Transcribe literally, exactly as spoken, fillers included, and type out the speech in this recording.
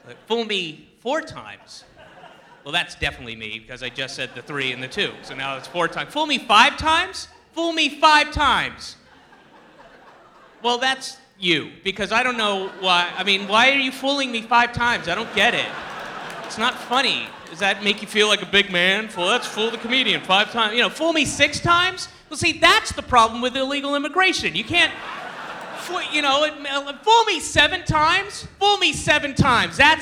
Uh, Fool me four times. Well, that's definitely me, because I just said the three and the two. So now it's four times. Fool me five times? Fool me five times. Well, that's you, because I don't know why. I mean, why are you fooling me five times? I don't get it. It's not funny. Does that make you feel like a big man? Well, let's fool the comedian five times. You know, fool me six times? Well, see, that's the problem with illegal immigration. You can't, fool, you know, fool me seven times? Fool me seven times. That's